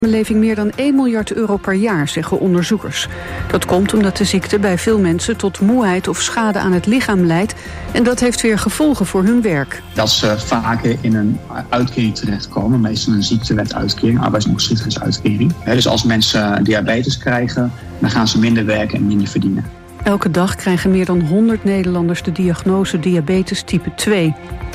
samenleving meer dan 1 miljard euro per jaar, zeggen onderzoekers. Dat komt omdat de ziekte bij veel mensen tot moeheid of schade aan het lichaam leidt. En dat heeft weer gevolgen voor hun werk. Dat ze vaker in een uitkering terechtkomen, meestal een ziektewetuitkering, arbeidsongeschiktheidsuitkering. Dus als mensen diabetes krijgen, dan gaan ze minder werken en minder verdienen. Elke dag krijgen meer dan 100 Nederlanders de diagnose diabetes type 2.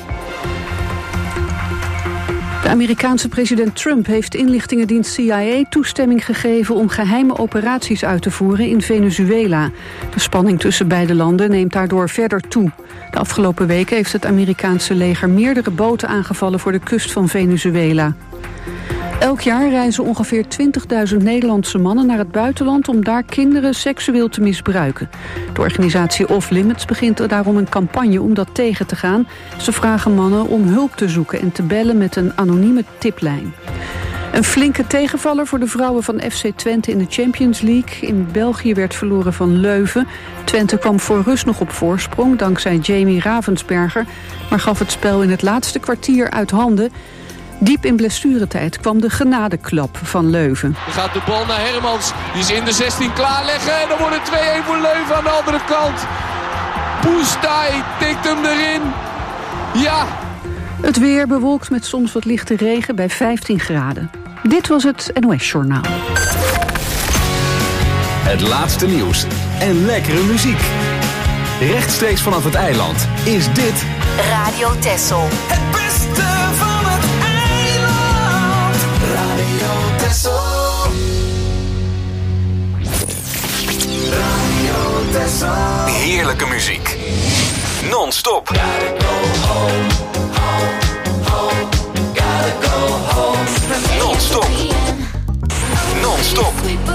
De Amerikaanse president Trump heeft inlichtingendienst CIA toestemming gegeven om geheime operaties uit te voeren in Venezuela. De spanning tussen beide landen neemt daardoor verder toe. De afgelopen weken heeft het Amerikaanse leger meerdere boten aangevallen voor de kust van Venezuela. Elk jaar reizen ongeveer 20.000 Nederlandse mannen naar het buitenland om daar kinderen seksueel te misbruiken. De organisatie Off Limits begint daarom een campagne om dat tegen te gaan. Ze vragen mannen om hulp te zoeken en te bellen met een anonieme tiplijn. Een flinke tegenvaller voor de vrouwen van FC Twente in de Champions League. In België werd verloren van Leuven. Twente kwam voor rust nog op voorsprong dankzij Jamie Ravensberger, maar gaf het spel in het laatste kwartier uit handen. Diep in blessuretijd kwam de genadeklap van Leuven. Dan gaat de bal naar Hermans. Die is in de 16 klaarleggen. En dan wordt het 2-1 voor Leuven aan de andere kant. Poestai tikt hem erin. Ja. Het weer bewolkt met soms wat lichte regen bij 15 graden. Dit was het NOS Journaal. Het laatste nieuws en lekkere muziek. Rechtstreeks vanaf het eiland is dit Radio Texel. Het beste van het eiland. Radio Texel. Radio Texel. heerlijke muziek. Non-stop. Non-stop. Non-stop.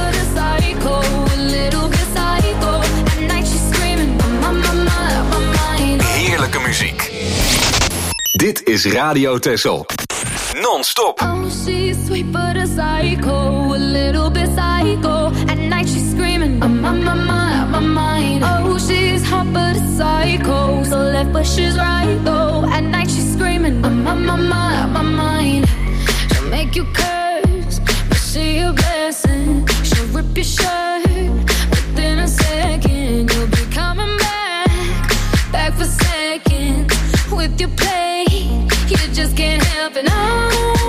Heerlijke muziek. Dit is Radio Texel. Non-stop. Oh, she's sweet but a psycho, a little bit psycho. At night she's screaming, I'm on my mind. Oh, she's hot but a psycho, so left but she's right though. At night she's screaming, I'm on my mind. She'll make you curse, but she a blessing. She'll rip your shirt within a second. You'll be coming back for seconds with your play. You just can't help it, no.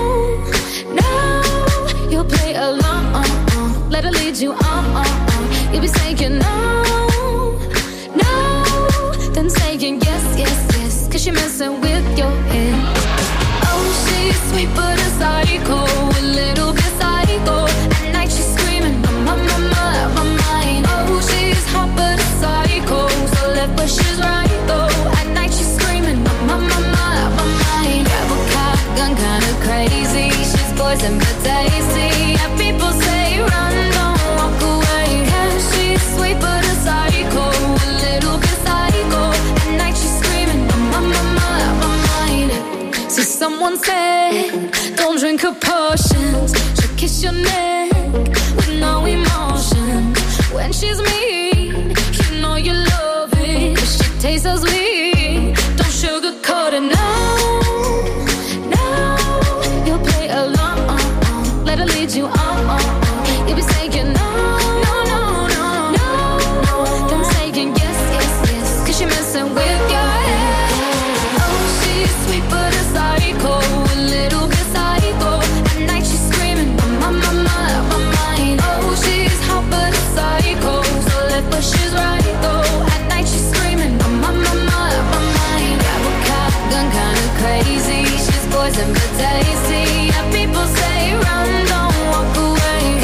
You'll play along, let her lead you on. You'll be saying no, then saying yes, cause you're messing with your head. Oh, she's sweet but a psycho, a little bit psycho. At night she's screaming, I'm on my mind. Oh, she's hot but a psycho, so left but she's right though. At night she's screaming, I'm on my mind. Grab a cop, gun kinda crazy. She's poison but tasty. Yeah, people say run, don't walk away. Yeah, she's sweet but a psycho, a little bit psycho. At night she's screaming, I'm on my mind. See, someone said, don't drink her potions. She'll kiss your neck with no emotion. When she's mean, you know you love it. She tastes so sweet, don't sugarcoat it, no. You'll play along, let her lead you on. You'll be saying no. Then saying yes, cause you're messing with your head. Oh, she's sweet but a psycho, a little bit psycho. At night she's screaming, I'm on my mind. Oh, she's hot but a psycho, so left but she's right though. At night she's screaming, I'm on my mind. Grab a cop, gun kinda crazy. She's poison but tasty. Yeah, people say run, don't walk away.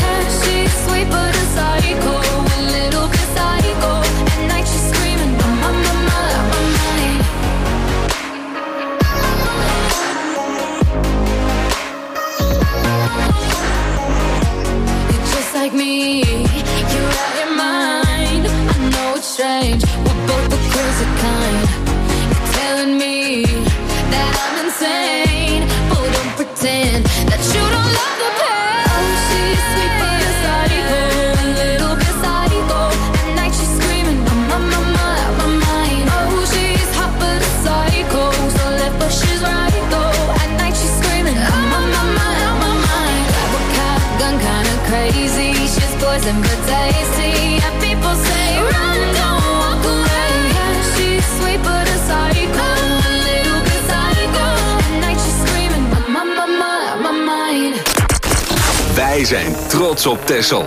crazy. She's poison but tasty. And people say, run, don't walk away. She's sweet but a psycho, a little bit psycho. At night she's screaming, my mind. Wij zijn trots op Texel.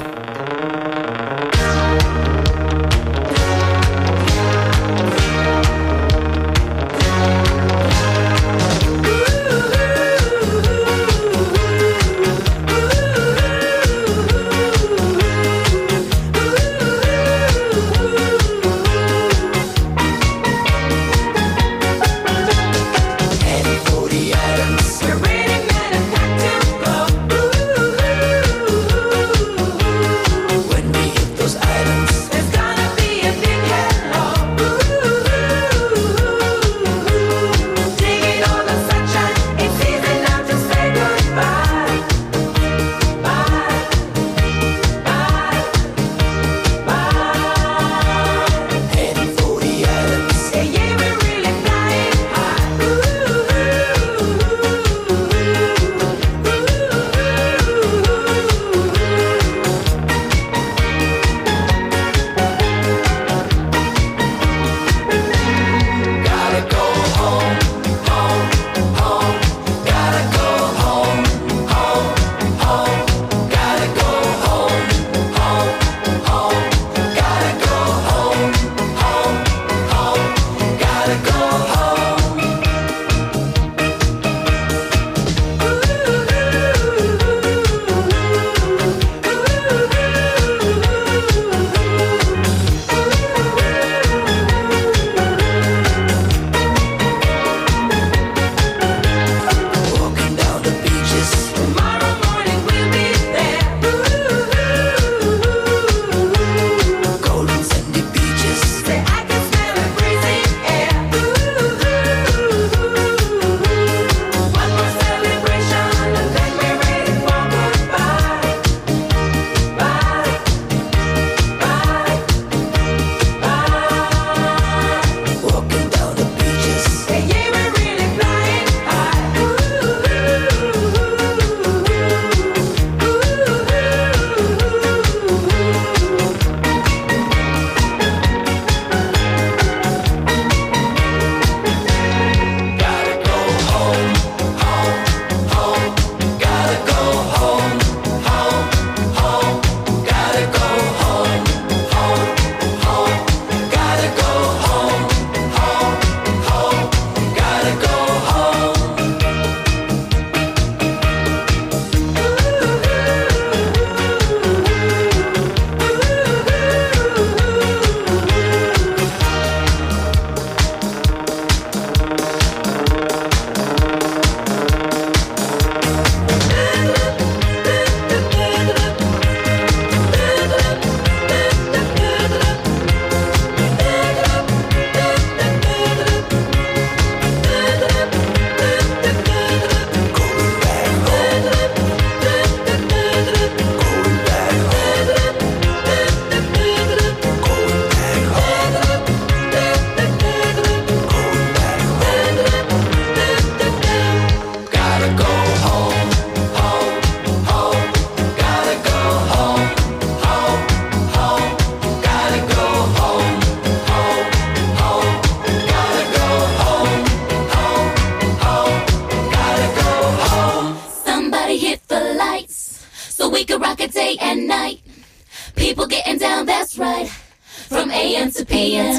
People getting down, that's right. From AM to PM.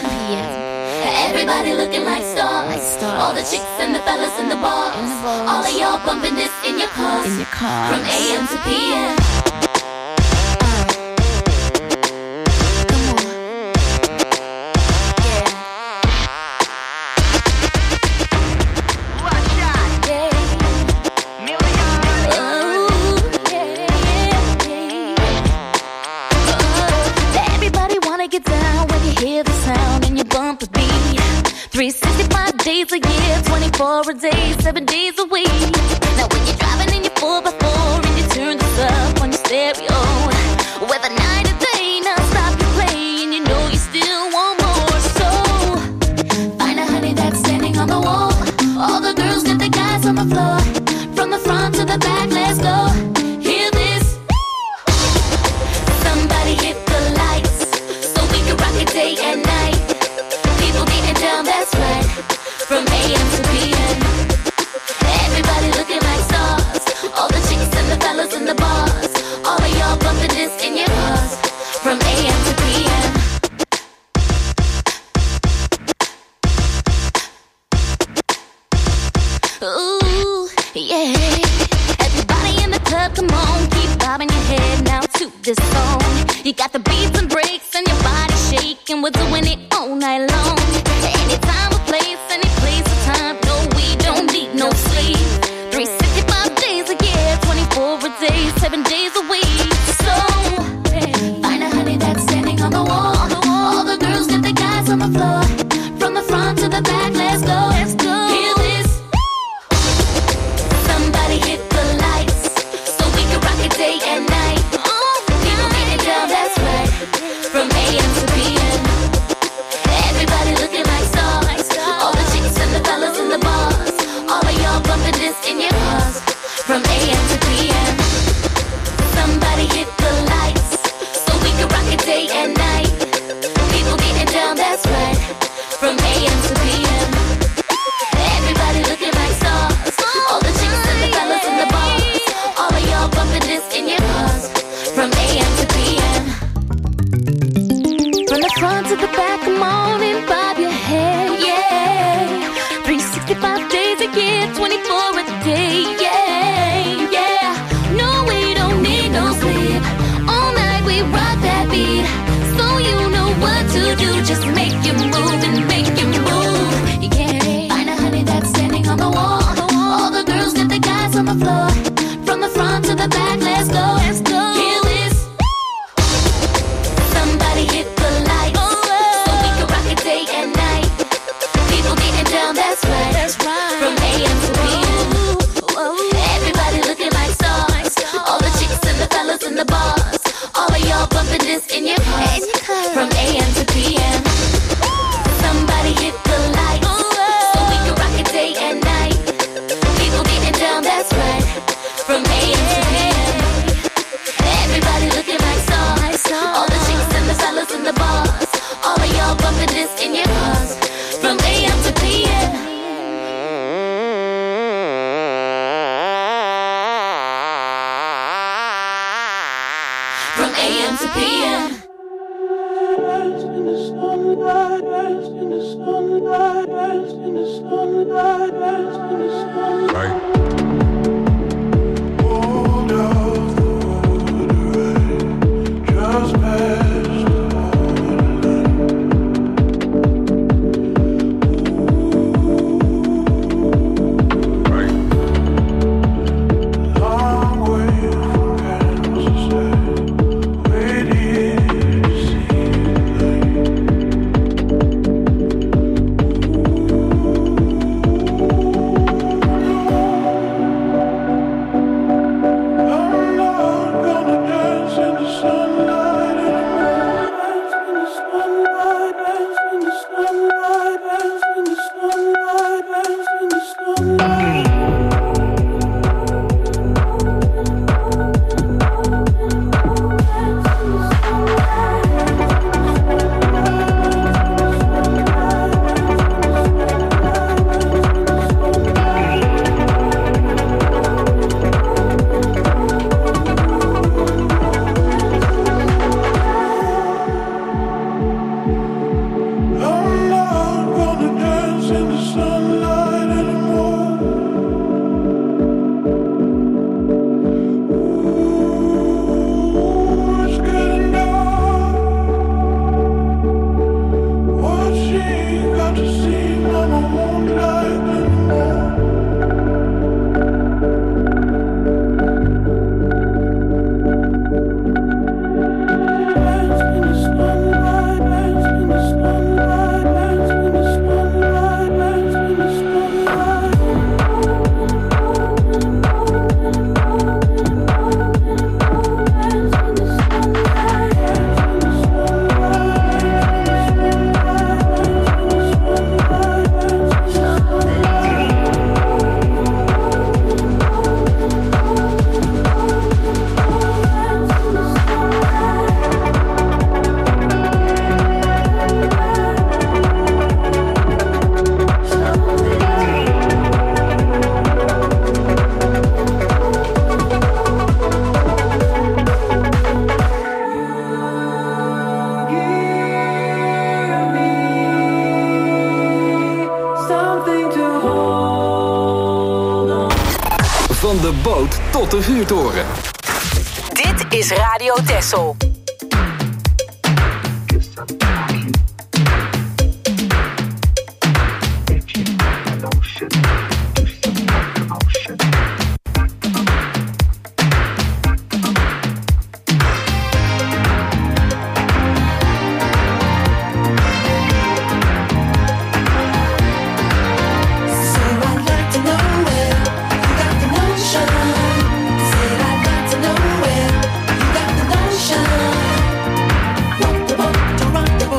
Everybody looking like stars. All the chicks and the fellas in the bars. All of y'all bumping this in your cars. From AM to PM. Get down when you hear the sound and you bump the beat. 365 days a year, 24 a day, 7 days a week. Now when you're driving in your 4x4 and you turn this up on your stereo, whether night or day, now stop your play and you know you still want more. So find a honey that's standing on the wall. All the girls get the guys on the floor. From the front to the back, let's go. Hear this. You got the beats and breaks and your body shaking. We're doing it all night long. Any time or place, any place or time. No, we don't need no sleep. 365 days a year, 24 a day, 7 days a week. So, find a honey that's standing on the wall. All the girls get the guys on the floor. From the front to the back, let's go. Let's go. Hear this. Somebody hit the lights so we can rock it day and night. People getting down, that's right. From AM to PM. Everybody looking like stars. All the chicks and the fellas in the bars. All of y'all bumping this in your cars. From AM to PM. Somebody hit the lights so we can rock it day and night. People getting down, that's right. From AM to PM. Everybody looking like stars. All the chicks and the fellas in the bars. All of y'all bumping this in your cars. From AM to PM. From the front to the back, come on and bob your head, yeah. 365 days a year, 24 a day, yeah, yeah. No, we don't need no sleep. All night we rock that beat. So you know what to do, just make you move and make you move, yeah. Find a honey that's standing on the wall. All the girls get the guys on the floor. From the front to the back, let's go, let's go. Hear this. Somebody hit the lights so we can rock it day and night. People getting down, that's right. From AM to PM. Everybody looking like stars. All the chicks and the fellas in the bars. All of y'all bumping this in your cars. From AM to PM. Somebody hit the lights so we can rock it day and night. People getting down, that's right. From AM to PM. Everybody looking like stars. All the chicks and the fellas in the bars. All of y'all bumping this in your cars. From AM to PM. From AM to PM. Right. Van de boot tot de vuurtoren. Dit is Radio Texel. Rock the boat to rock the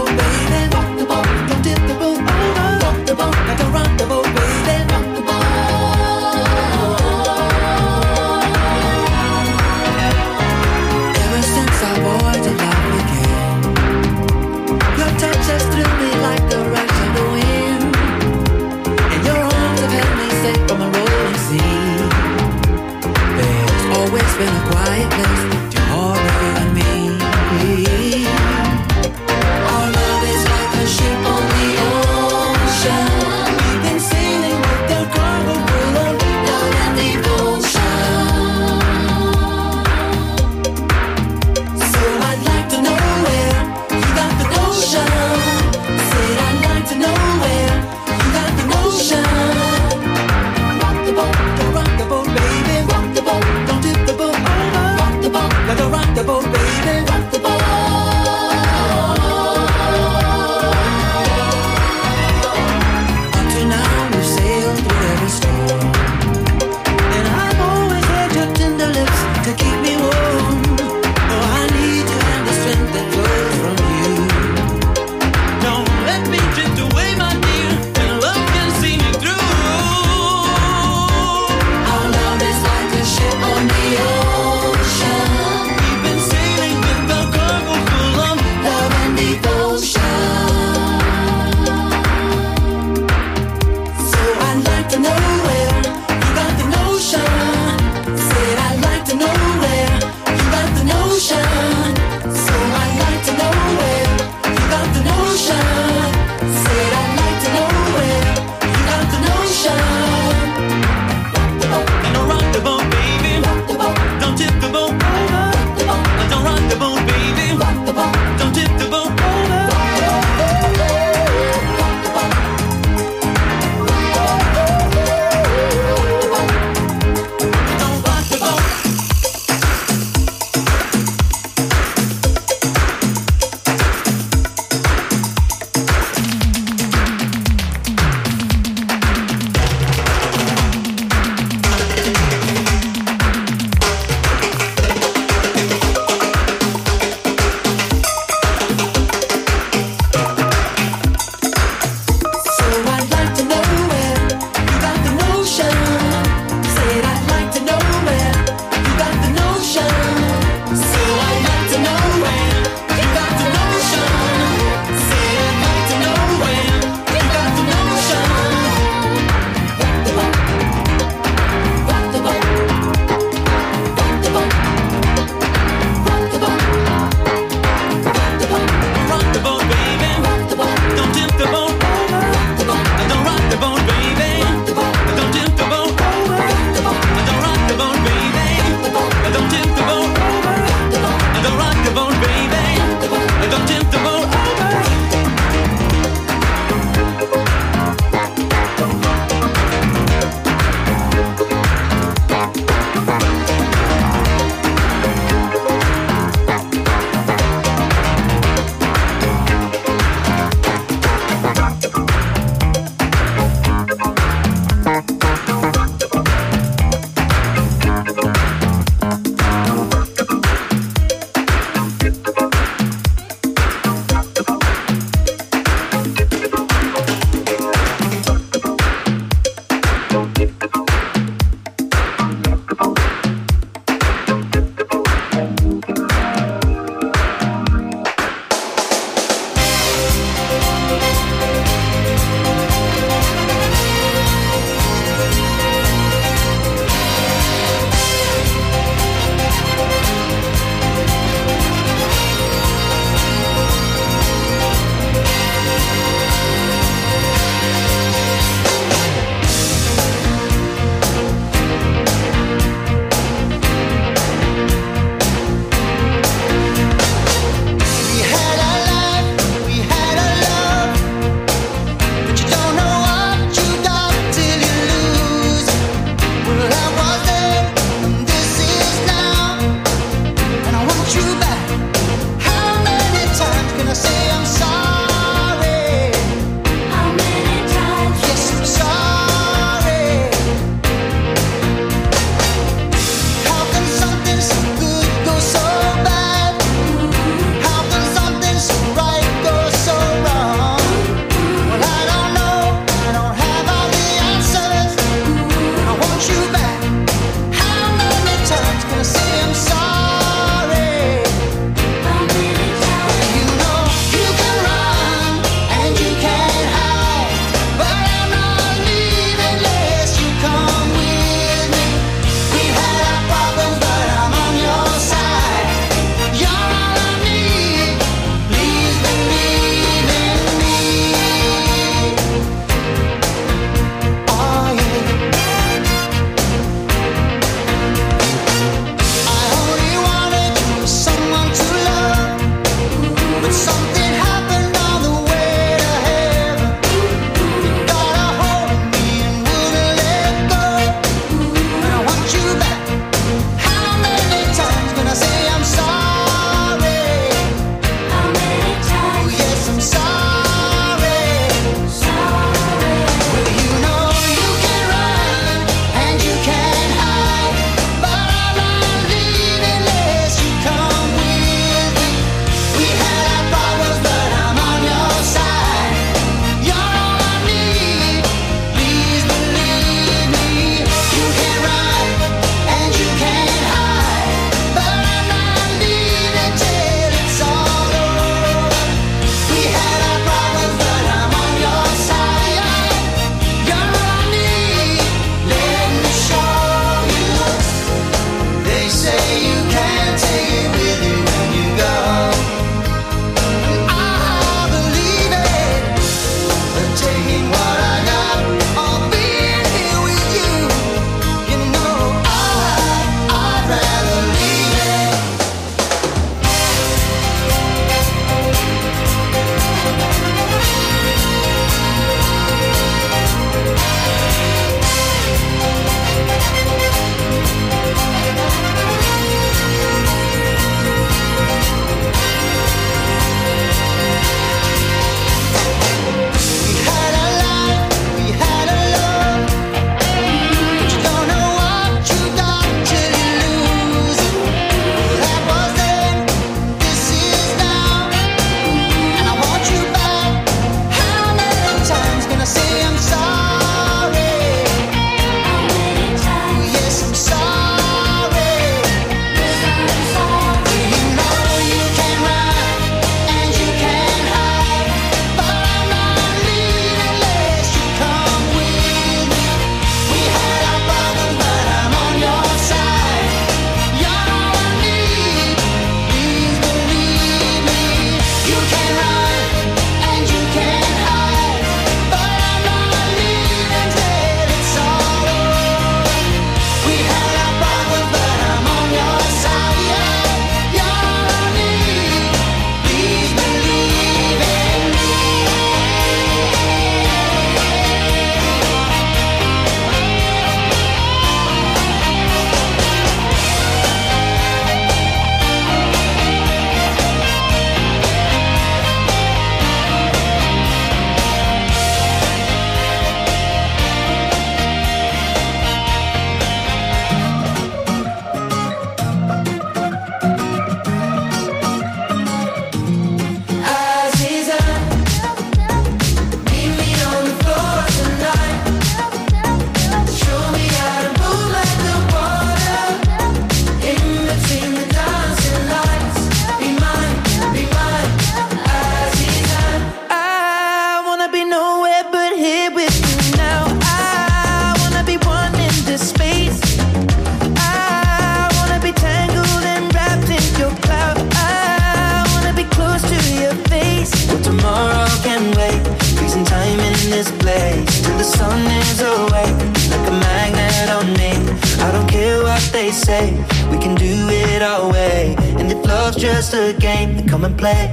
they say we can do it our way. And if love's just a game, then come and play.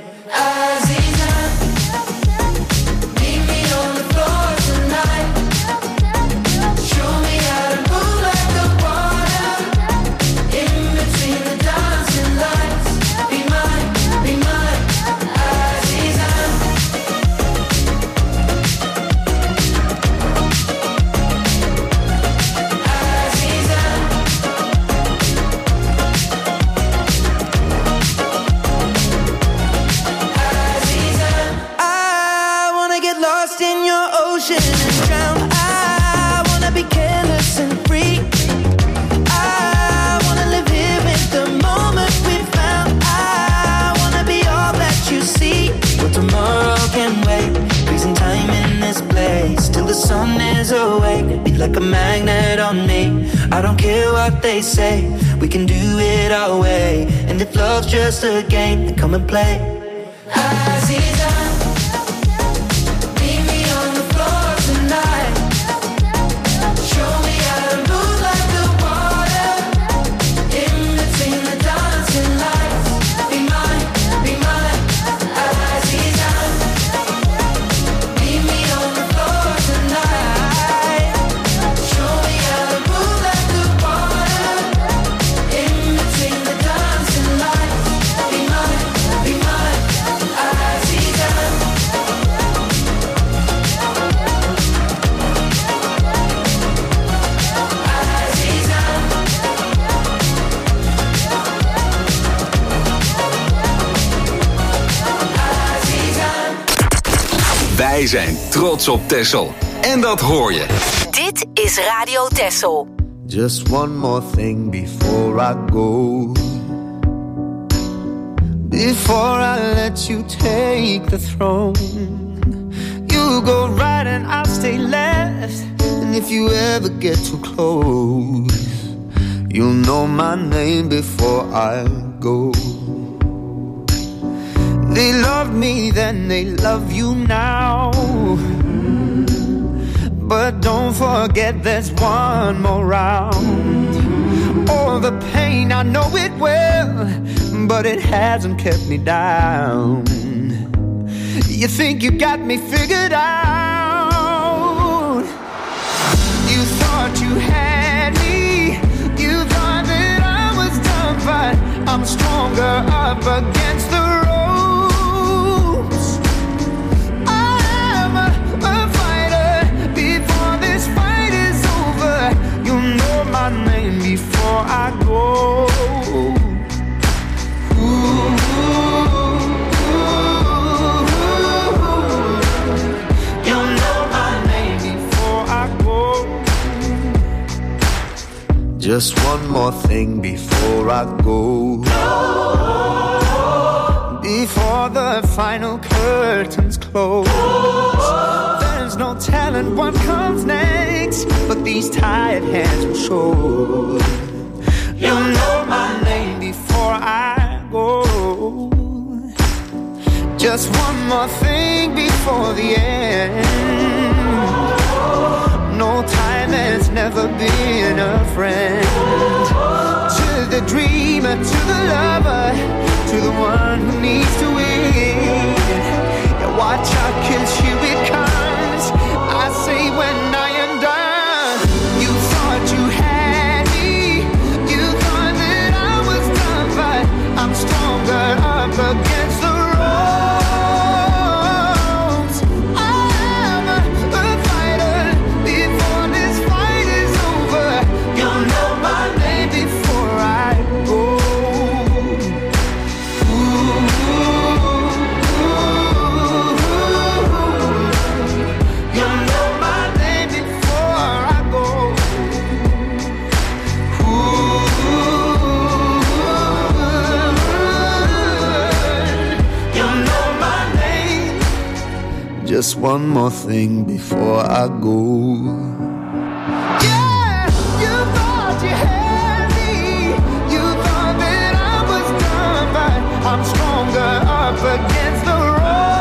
Aziza, meet me on the floor tonight. Show me how to move like the water in between the dancing lights. away, be like a magnet on me. I don't care what they say, we can do it our way. And if love's just a game, then come and play. Aziza, meet me on the floor tonight. Show me how to move like the water in between the dancing lights. Be mine, Aziza. Meet me on the floor tonight. Show me how to move like the water in between the dancing lights. Be mine, Aziza. Wij zijn trots op Texel. En dat hoor je. Dit is Radio Texel. Just one more thing before I go. Before I let you take the throne. You go right and I'll stay left. And if you ever get too close, you'll know my name before I go. They loved me then, they love you now. But don't forget there's one more round. All the pain, I know it well, but it hasn't kept me down. You think you got me figured out. You thought you had me. You thought that I was done, but I'm stronger up against the ropes. I'm a fighter. Before this fight is over, you'll know my name before I go. You'll know my name before I go. Just one more thing before I go. Before the final curtains close, there's no telling what comes next, but these tired hands will show. You'll know my name before I go. Just one more thing before the end. No time has never been a friend. To the dreamer, to the lover, to the one who needs to win. Yeah, watch out, 'cause here it comes. I say when I am done. You thought you had me. You thought that I was done, but I'm stronger up against the ropes. I'm a fighter. Before this fight is over, you'll know my name before I go. You'll know my name before I go. You'll know my name. Just one more thing before I go. Yeah, you thought you had me. You thought that I was done, but I'm stronger up against the ropes.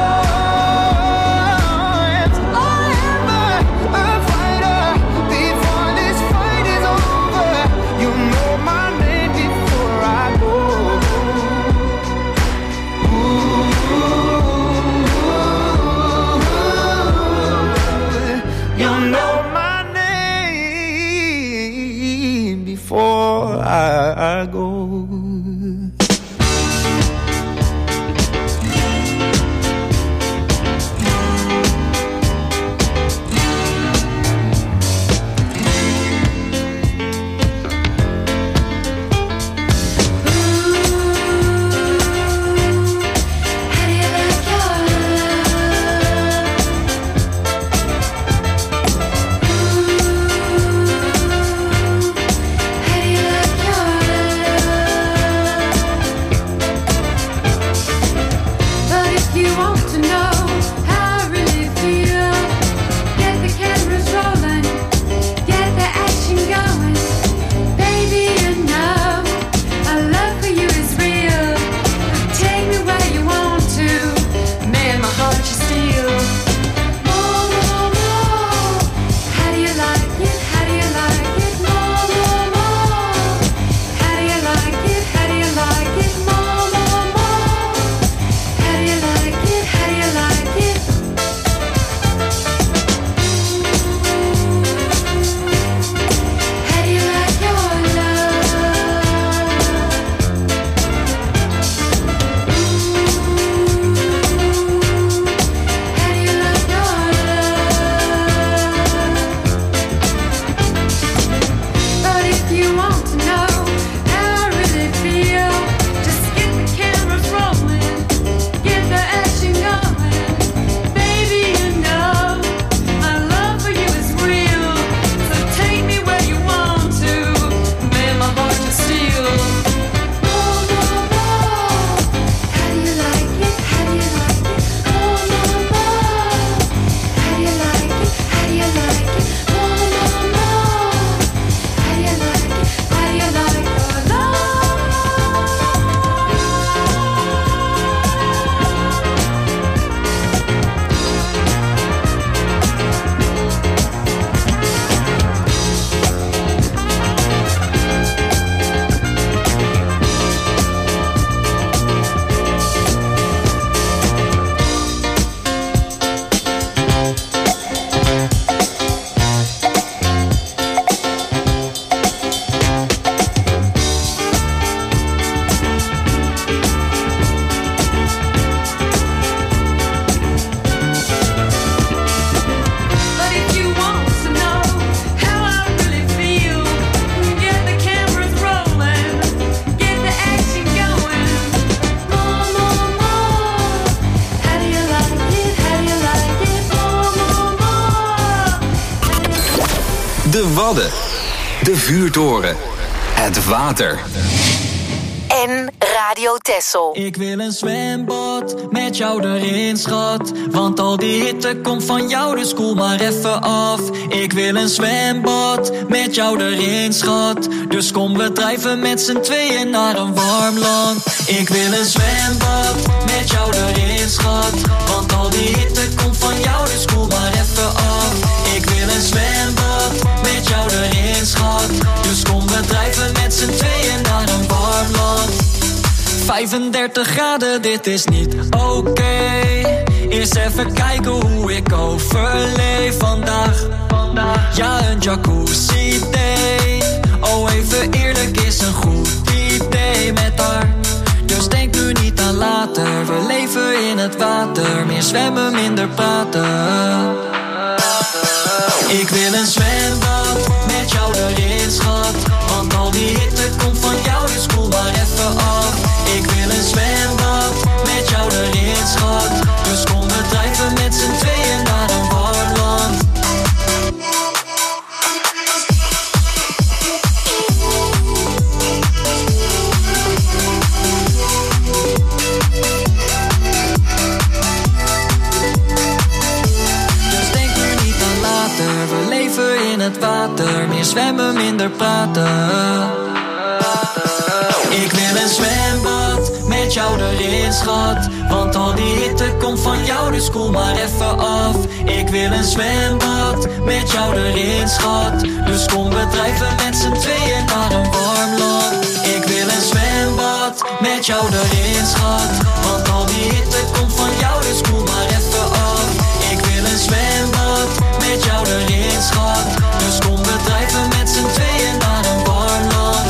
I am a fighter. Before this fight is over, you know my name before I go. You know my name. De Wadden. De vuurtoren. Het water. En Radio Texel. Ik wil een zwembad met jou erin, schat. Want al die hitte komt van jou, dus koel maar even af. Ik wil een zwembad met jou erin, schat. Dus kom we drijven met z'n tweeën naar een warm land. Ik wil een zwembad met jou erin, schat. Want al die hitte komt van jou, dus koel maar even af. Ik wil een zwembad met jou erin, schat. Dus kom we drijven met z'n tweeën naar een warm land. 35 graden, dit is niet oké. Eerst even kijken hoe ik overleef vandaag. Ja, een jacuzzi day. Oh, even eerlijk is een goed idee met haar. Dus denk nu niet aan later. We leven in het water. Meer zwemmen, minder praten. Ik wil een zwembad met jou erin, schat. Want al die hitte komt van jou, dus koel maar even af. Ik wil een zwembad met jou erin, schat. Dus kom we drijven met z'n tweeën naar een warm land. Dus denk nu niet aan later. We leven in het water. Meer zwemmen, minder praten. Ik wil een zwembad met jou erin, schat. Want al die hitte komt van jou, dus koel maar even af. Ik wil een zwembad met jou erin, schat. Dus kom we drijven met z'n tweeën naar een warm land. Ik wil een zwembad met jou erin, schat. Want al die hitte komt van jou, dus koel maar even af. Ik wil een zwembad met jou erin, schat. Dus kom we drijven met z'n tweeën naar een warm land.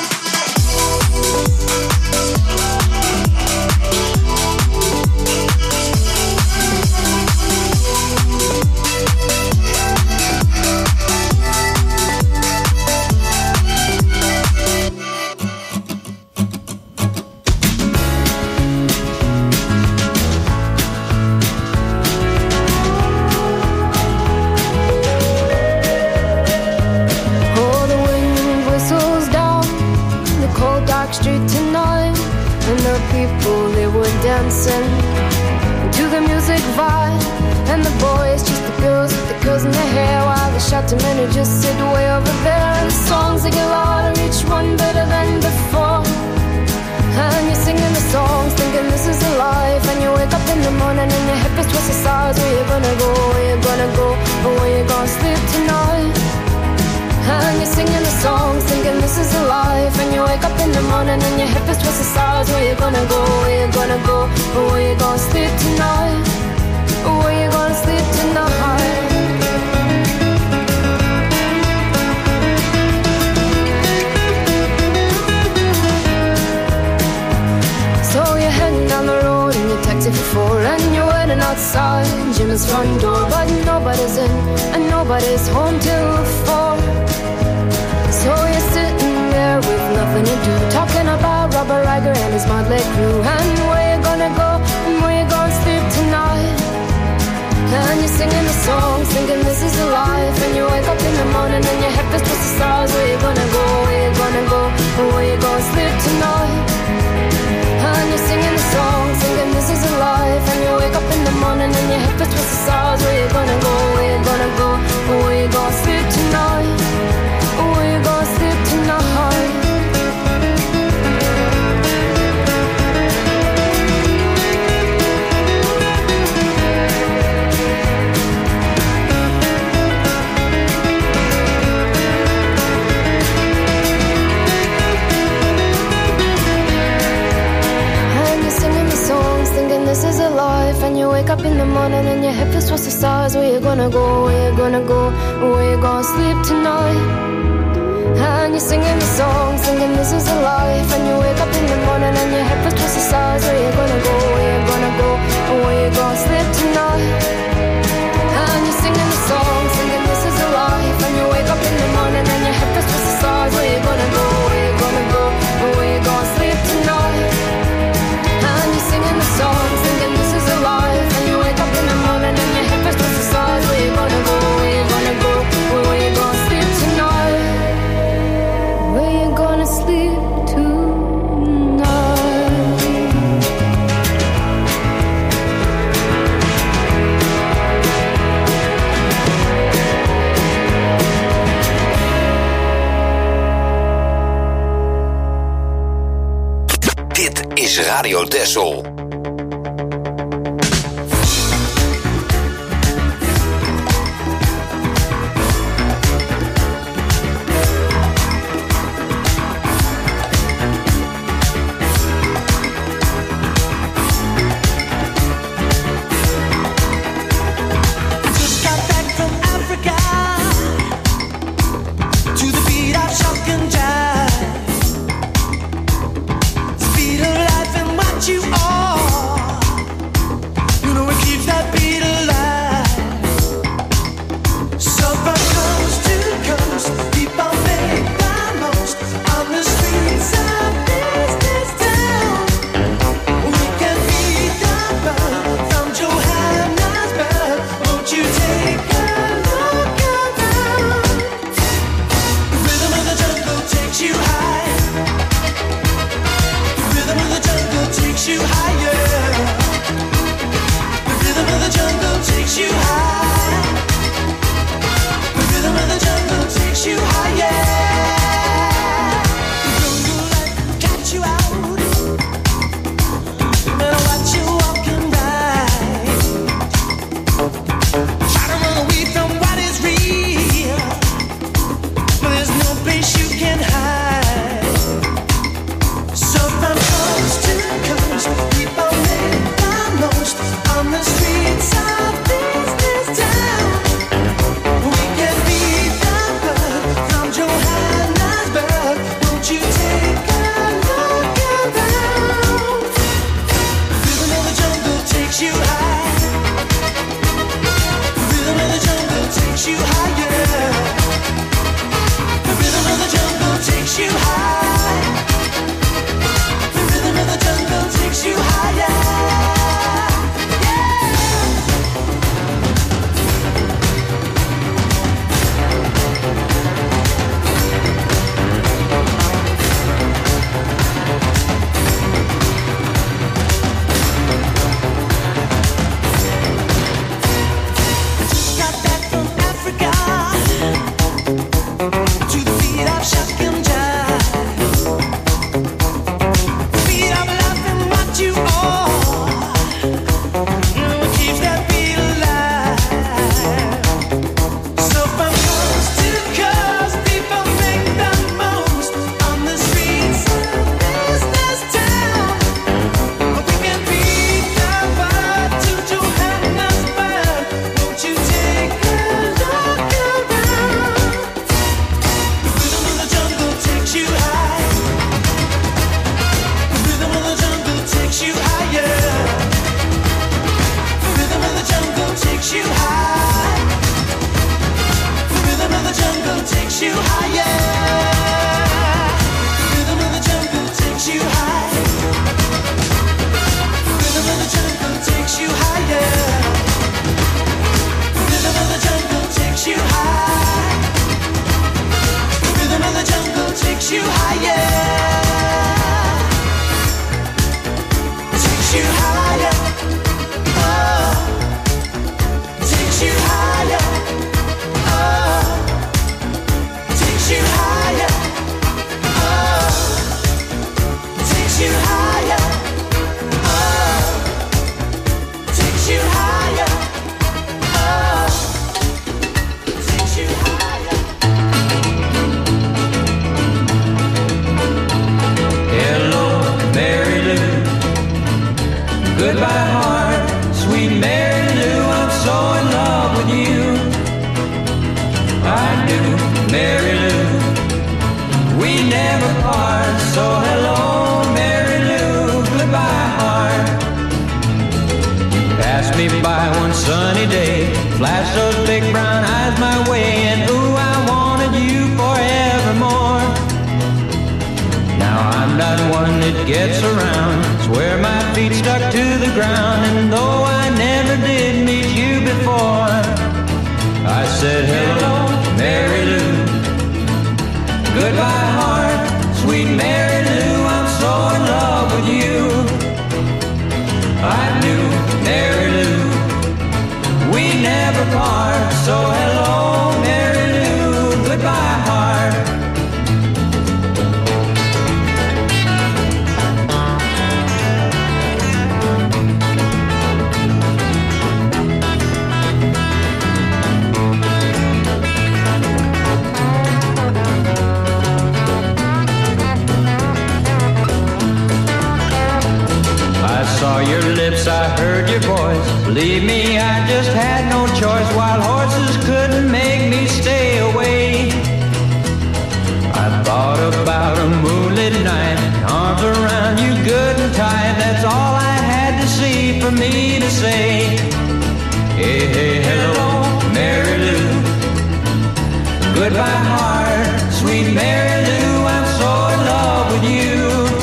Street tonight, and the people, they were dancing to the music vibe. And the boys chased the girls with the curls in their hair, while the shouting men who just sit way over there. And the songs, they get louder, each one better than before. And you're singing the songs, thinking this is a life. And you wake up in the morning and your hip is twisted sides. Where you gonna go, where you gonna go, or where you gonna sleep tonight? And you're singing the songs, thinking this is a life. And you wake up in the morning and your hip is twisted sides. Where you gonna go, where you gonna go, or where you gonna sleep tonight? Or where you gonna sleep tonight? So you're heading down the road in your taxi for 4, and you're waiting outside Jim's front door. But nobody's in and nobody's home till 4. So you're sitting there with nothing to do, talking about Robert Riger and his motley crew. And where you gonna go and where you gonna sleep tonight? And you're singing the songs, thinking this is a life. And you wake up in the morning and your head is twisted stars. Where you gonna go, where you gonna go, and where you gonna sleep tonight? And you're singing the songs, thinking this is a life. And you wake up in the morning and your head is twisted stars. Where you gonna go, where you gonna go, and where you gonna sleep tonight? Where you gonna sleep tonight? This is a life, and you wake up in the morning and your head feels towards the stars. Where you gonna go, where you gonna go, where you gonna sleep tonight? And you're singing the song, singing this is a life. And you wake up in the morning and your head feels towards the stars. Where you gonna go, where you gonna go, where you gonna sleep tonight? And you're singing the song, singing this is a life. And you wake up in the morning and your head feels towards the stars. Where you gonna go, where you gonna go, where you gonna sleep tonight? And you're singing the song, thinking this is a life. And you wake up in the morning and your head feels towards the stars. Where you gonna go, where you gonna go, where you gonna sleep tonight? Radio Texel. You are, you know it keeps that beat alive. So from coast to coast, people make the most on the streets of this town. We can beat the buzz from Johannesburg. Won't you take a look around? The rhythm of the jungle takes you high. The rhythm of the jungle takes you higher. The rhythm of the jungle takes you high. The rhythm of the jungle takes you higher. The jungle life catch you out. Better watch you walking right. Try to run away from what is real, but there's no place you can hide. So from coast to coast, people make the most on the streets of this town. We can beat the buzz from Johannesburg. Won't you take a look around? The rhythm of the jungle takes you high. The rhythm of the jungle takes you higher. The rhythm of the jungle takes you high. The rhythm of the jungle takes you higher. Got back from Africa to the beat of Shotgun Jive. Beat of love and what you are. You know it keeps that beat alive. So from coast to coast, people make the most on the streets of this town. We can beat the buzz to Johannesburg. Won't you take a look around? The rhythm of the jungle takes you high. The rhythm of the jungle takes you higher. The rhythm of the jungle takes you high. The rhythm of the jungle takes you higher. The rhythm of the jungle takes you high. The rhythm of the jungle takes you higher. The rhythm of the jungle takes you high. The rhythm of the jungle takes you higher. Takes you higher. Oh, takes you higher. Oh, takes you higher. Oh, takes you higher. Oh, takes you higher. Oh, takes you higher. Hello, Mary Lou. Goodbye, heart, sweet Mary Lou. I'm so in love with you. I do, Mary Lou. We never part. So hello, Mary Lou. Goodbye, heart. Passed me by one sunny day, flashed those big brown eyes my way, and ooh, I wanted you forevermore. Now I'm not one that gets around, swear my feet stuck to the ground, and though I never did meet you before, I said hello, Mary Lou. Goodbye, heart, sweet Mary Lou. I'm so in love with you. I knew, Mary Lou, we never part. So hello, Mary Lou. Goodbye, heart. your lips, I heard your voice. Believe me, I just had no choice. Wild horses couldn't make me stay away. I thought about a moonlit night, arms around you good and tight. That's all I had to see for me to say. Hey, hey, hello, Mary Lou. Goodbye, heart, sweet Mary Lou. I'm so in love with you.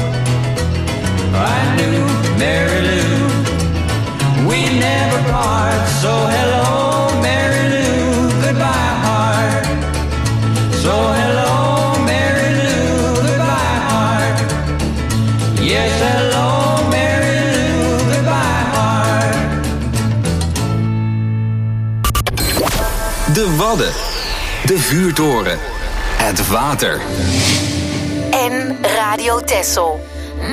I knew Mary Lou, we never part. So hello, Mary Lou. Goodbye, heart. So hello, Mary Lou. Goodbye, heart. Yes, hello, Mary Lou. Goodbye, heart. De Wadden. De vuurtoren. Het water. En Radio Texel.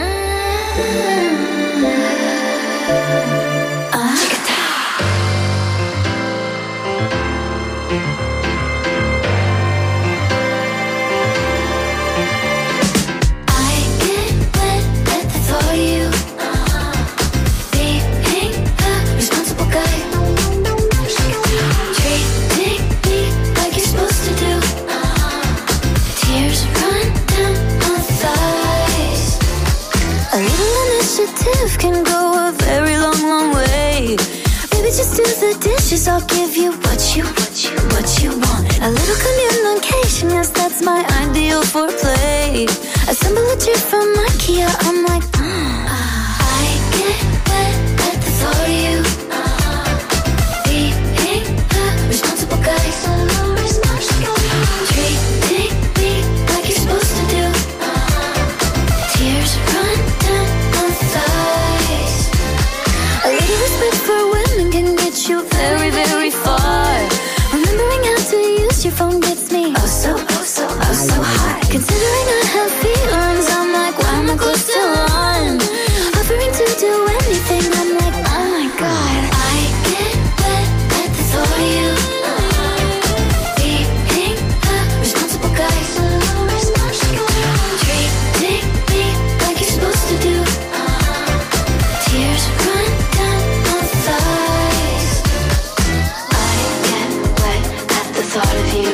Can go a very long, long way. Baby, just do the dishes. I'll give you what you want. A little communication, yes, that's my ideal foreplay. Assemble a chair from IKEA. I'm like, I get wet at the thought of you. Being a responsible guy. Treating me like you're supposed to do. Tears run down my thighs. A little respect for women can get you very, very far. Remembering how to use your phone gets me so hot. Considering I have feelings, I'm like, why am I close to one? Offering to do anything, I'm like, oh my god. I get wet at the thought of you. Being a responsible guy. Treating me like you're supposed to do. Tears run down my thighs. I get wet at the thought of you.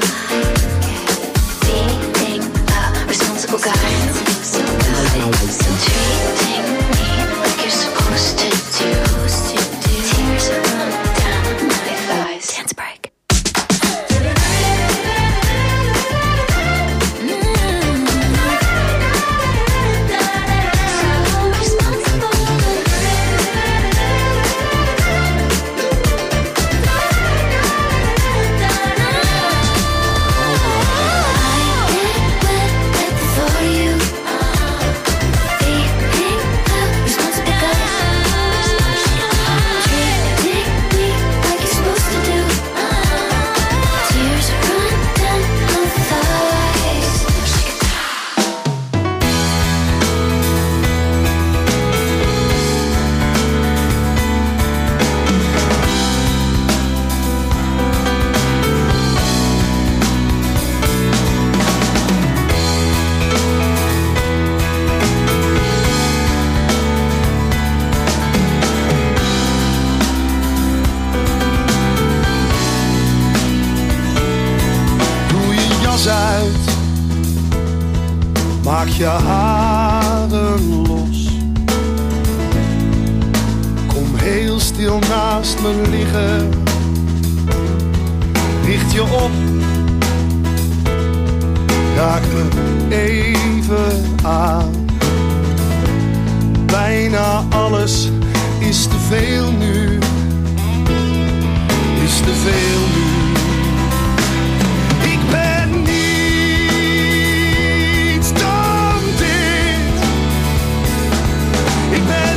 Being a responsible guy. Treating me like you're supposed to do. Tears run down my thighs. Dance break. Maak je haren los. Kom heel stil naast me liggen. Richt je op. Raak me even aan. Bijna alles is te veel nu. Is te veel nu. Ik ben niets dan dit. Ik ben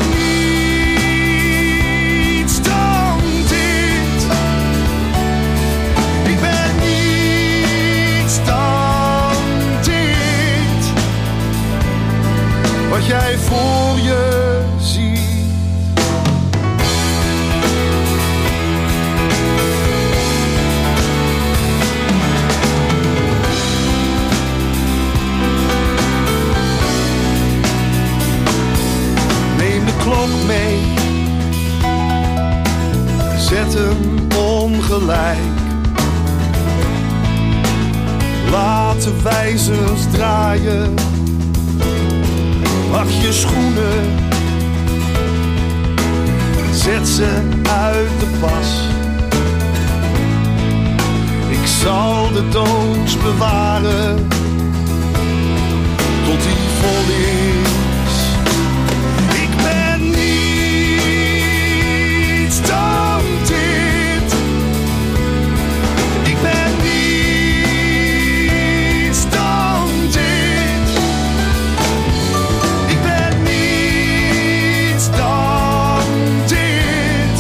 niets dan dit. Ik ben niets dan dit. Wat jij voor je ziet. Klok mee zet hem ongelijk. Laat de wijzers draaien. Pak je schoenen, zet ze uit de pas. Ik zal de doos bewaren tot die vol is. Ik ben niets dan dit. Ik ben niets dan dit. Ik ben niets dan dit.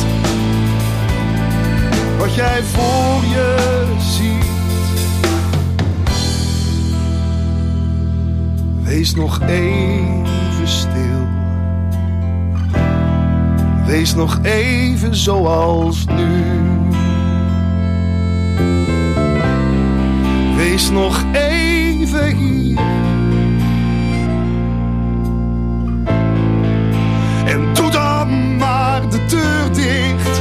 Wat jij voor je ziet. Wees nog even stil. Wees nog even zoals nu. Wees nog even hier. En doe dan maar de deur dicht.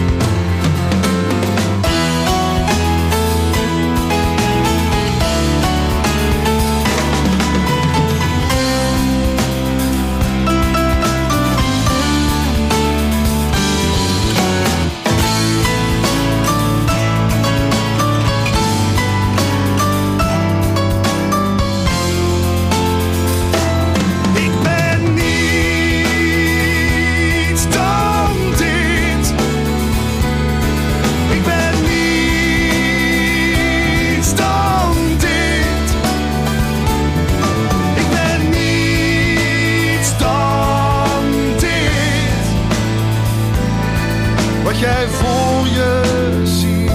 Jij voor je ziet.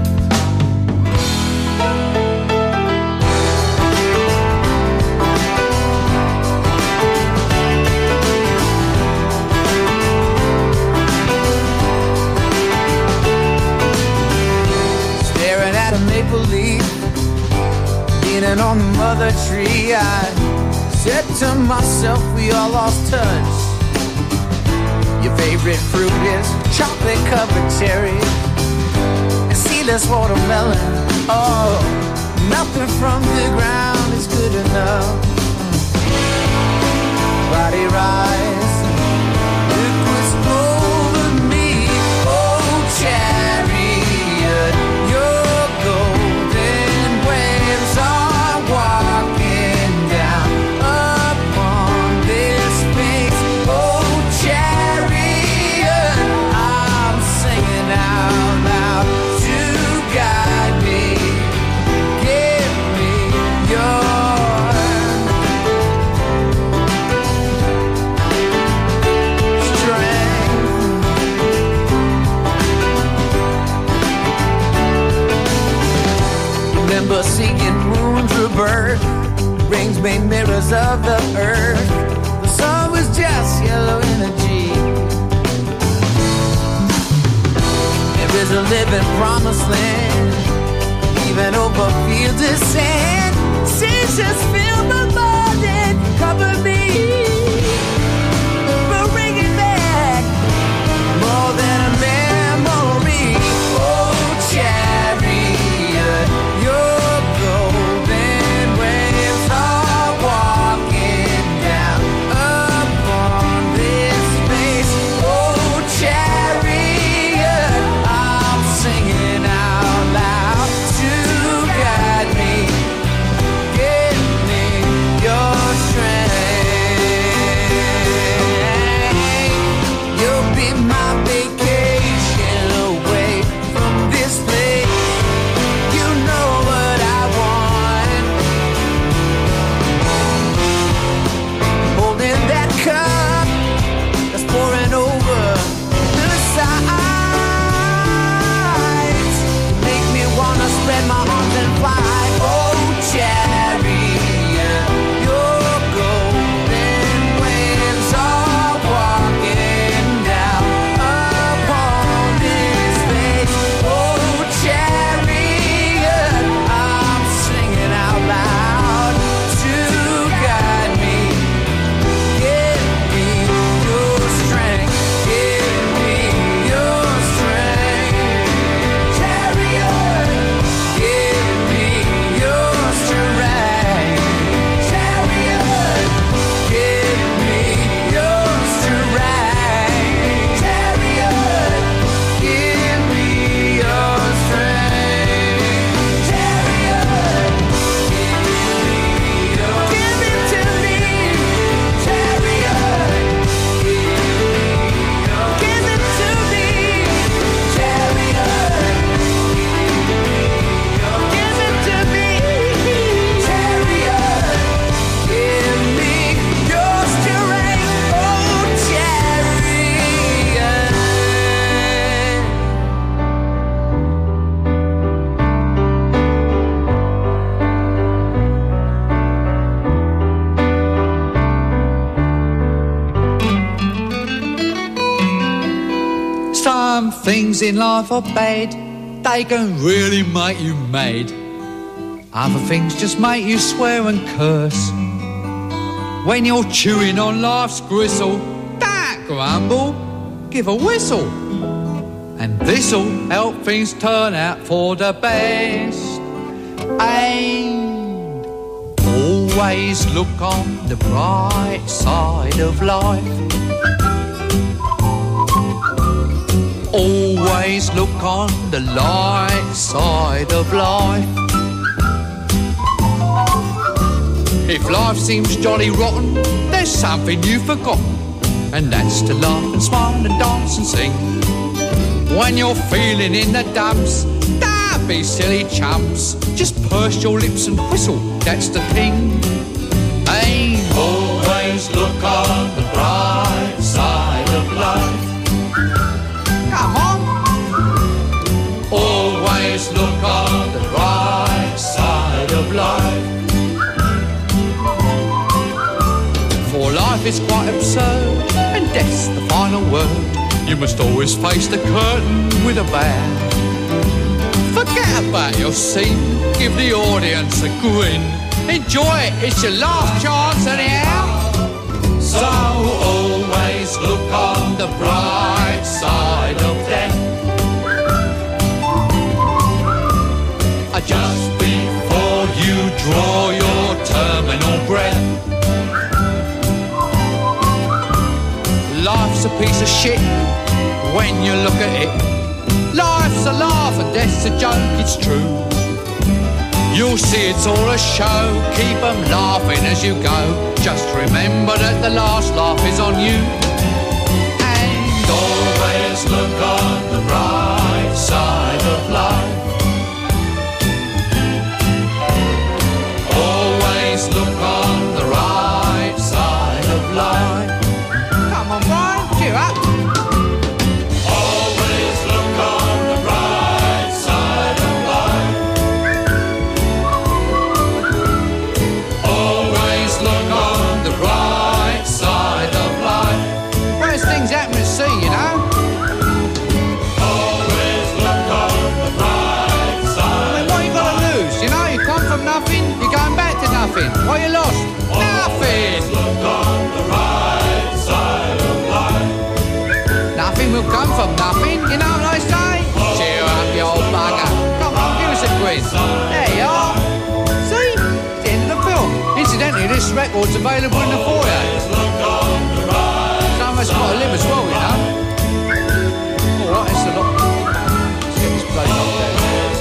Staring at a maple leaf, leaning on the mother tree, I said to myself, we all lost touch. Your favorite fruit is chocolate covered cherry and seedless watermelon. Oh, nothing from the ground is good enough. Body rise, liquids over me. Oh, chariot, your golden waves are walking down upon this space. Oh, chariot, I'm singing out loud to guide me. Give me your remember seeing moons rebirth, rings made mirrors of the earth. The sun was just yellow energy. There is a living promised land, even over fields of sand. Seasons fill my mind and cover me. But bring it back, more than a memory. Oh, chariot, your golden waves are walking down upon this space. Oh, chariot, I'm singing out loud to guide me. Give me Some things in life are bad, they can really make you mad. Other things just make you swear and curse. When you're chewing on life's gristle, don't grumble, give a whistle. And this'll help things turn out for the best. And always look on the bright side of life. Always look on the light side of life. If life seems jolly rotten, there's something you've forgotten, and that's to laugh and smile and dance and sing. When you're feeling in the dumps, don't be silly chumps. Just purse your lips and whistle, that's the thing. Hey, always look on the bright side of life. Come on. Always look on the bright side of life. For life is quite absurd, and death's the final word. You must always face the curtain with a bow. Forget about your scene, give the audience a grin. Enjoy it, it's your last chance anyhow. So always look on the bright side of death. Just before you draw your terminal breath. Life's a piece of shit when you look at it. Life's a laugh and death's a joke, it's true. You'll see it's all a show, keep them laughing as you go. Just remember that the last laugh is on you. And always look on the bright side of life. Always look on the right side of life. Come on, Brian, cheer up. Always look on the right side of life. Always look on the right side of life. Worst things happen at sea, you know. Always look on the right side. I mean, what you got to lose? You know, you come from nothing, you're going back to nothing. What you lost? Nothing. Look on the right side of life. Nothing will come from nothing, you know what I say? Cheer up, you old bugger. Come on, give us a quiz. There you are. See? It's the end of the film. Incidentally, this record's available in the foyer. Some of us got to live as well, you know. Alright, that's a lot. Let's get this bloody knocked down.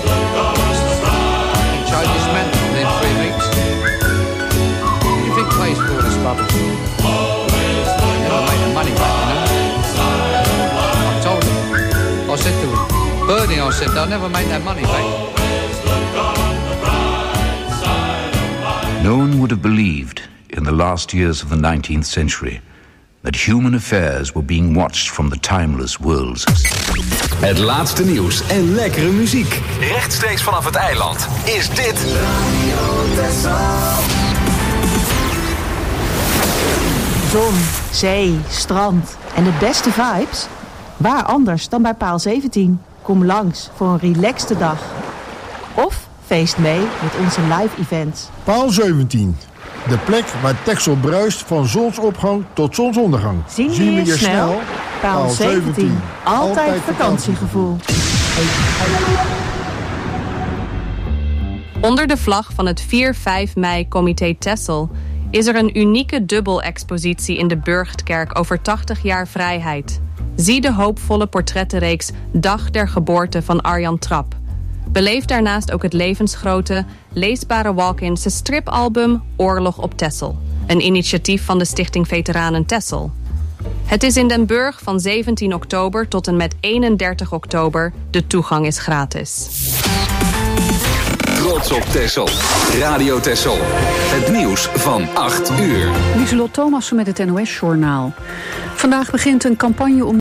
Change this man within 3 weeks. What do you think pays for all this rubbish? Never made the money back, you know. I told him. I said to him, Bernie, I said, they'll never make that money back. No one would have believed in the last years of the 19th century that human affairs were being watched from the timeless worlds. Het laatste nieuws en lekkere muziek. Rechtstreeks vanaf het eiland is dit... Zon, zee, strand en de beste vibes? Waar anders dan bij Paal 17? Kom langs voor een relaxte dag. Of feest mee met onze live events. Paal 17. De plek waar Texel bruist van zonsopgang tot zonsondergang. Zien we je snel? Paal 17. Altijd vakantiegevoel. Onder de vlag van het 4-5 mei Comité Texel is er een unieke dubbelexpositie in de Burchtkerk over 80 jaar vrijheid. Zie de hoopvolle portrettenreeks Dag der geboorte van Arjan Trap. Beleef daarnaast ook het levensgrote, leesbare walk-in stripalbum Oorlog op Texel. Een initiatief van de Stichting Veteranen Texel. Het is in Den Burg van 17 oktober tot en met 31 oktober. De toegang is gratis. Trots op Texel. Radio Texel. Het nieuws van 8 uur. Lieselot Thomassen met het NOS-journaal. Vandaag begint een campagne om